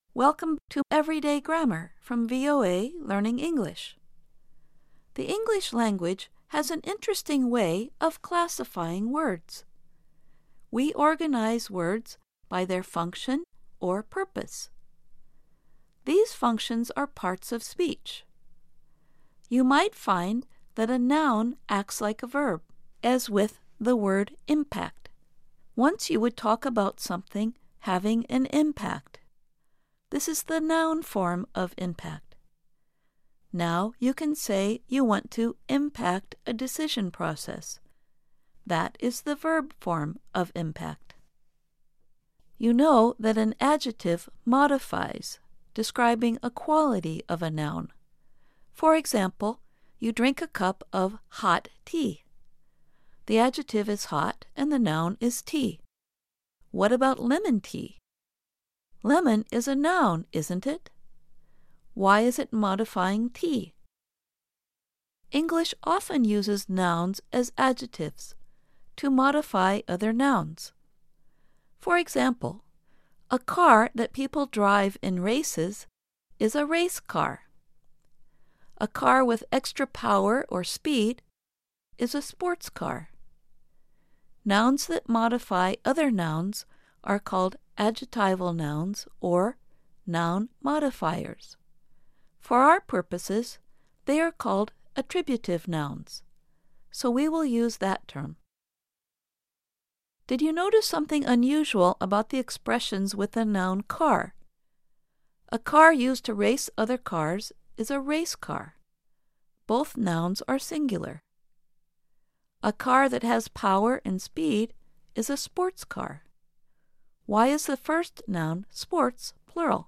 Welcome to Everyday Grammar from VOA Learning English. The English language has an interesting way of classifying words. We organize words by their function or purpose. These functions are parts of speech. You might find that a noun acts like a verb, as with the word impact. Once you would talk about something having an impact. This is the noun form of impact. Now you can say you want to impact a decision process. That is the verb form of impact. You know that an adjective modifies, describing a quality of a noun. For example, you drink a cup of hot tea. The adjective is hot and the noun is tea. What about lemon tea? Lemon is a noun, isn't it? Why is it modifying tea? English often uses nouns as adjectives to modify other nouns. For example, a car that people drive in races is a race car. A car with extra power or speed is a sports car. Nouns that modify other nouns are called adjectival nouns or noun modifiers. For our purposes, they are called attributive nouns, so we will use that term. Did you notice something unusual about the expressions with the noun car? A car used to race other cars is a race car. Both nouns are singular. A car that has power and speed is a sports car. Why is the first noun sports plural?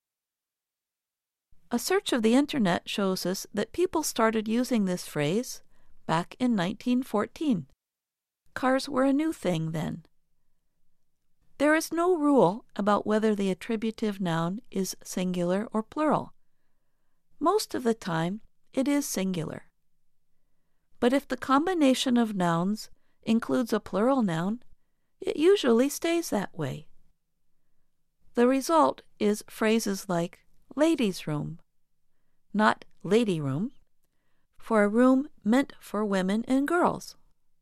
A search of the internet shows us that people started using this phrase back in 1914. Cars were a new thing then. There is no rule about whether the attributive noun is singular or plural. Most of the time, it is singular. But if the combination of nouns includes a plural noun, it usually stays that way. The result is phrases like ladies' room, not lady room, for a room meant for women and girls,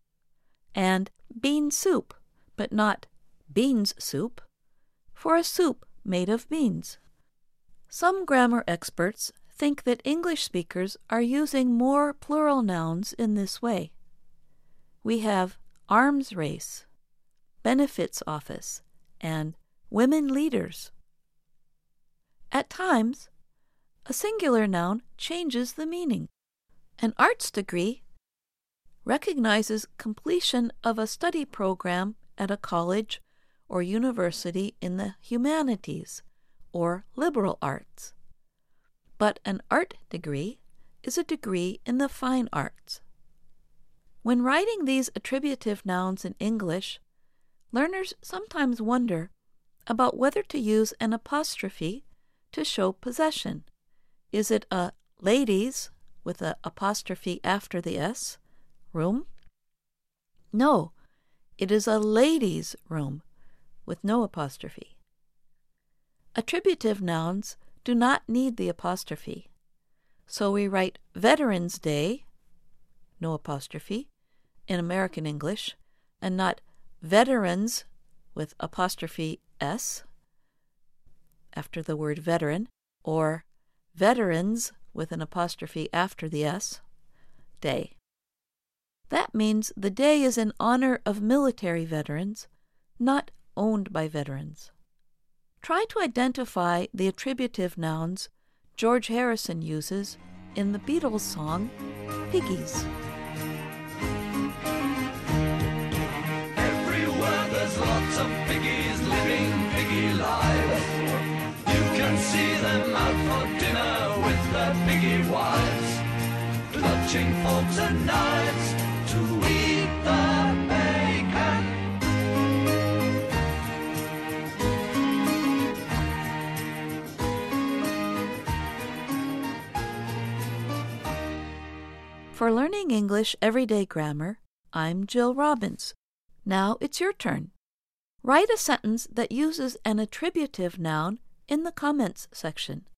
and bean soup, but not beans soup, for a soup made of beans. Some grammar experts think that English speakers are using more plural nouns in this way. We have arms race, benefits office, and women leaders. At times, a singular noun changes the meaning. An arts degree recognizes completion of a study program at a college or university in the humanities or liberal arts. But an art degree is a degree in the fine arts. When writing these attributive nouns in English, learners sometimes wonder about whether to use an apostrophe to show possession. Is it a ladies with an apostrophe after the S, room? No, it is a ladies' room with no apostrophe. Attributive nouns do not need the apostrophe, so we write Veterans Day, no apostrophe, in American English, and not veterans with apostrophe S after the word veteran, or veterans with an apostrophe after the S, day. That means the day is in honor of military veterans, not owned by veterans. Try to identify the attributive nouns George Harrison uses in the Beatles song, Piggies. Everywhere there's lots of piggies living piggy lives. You can see them out for dinner with their piggy wives, clutching forks and knives to eat the bacon. For Learning English Everyday Grammar, I'm Jill Robbins. Now it's your turn. Write a sentence that uses an attributive noun in the comments section.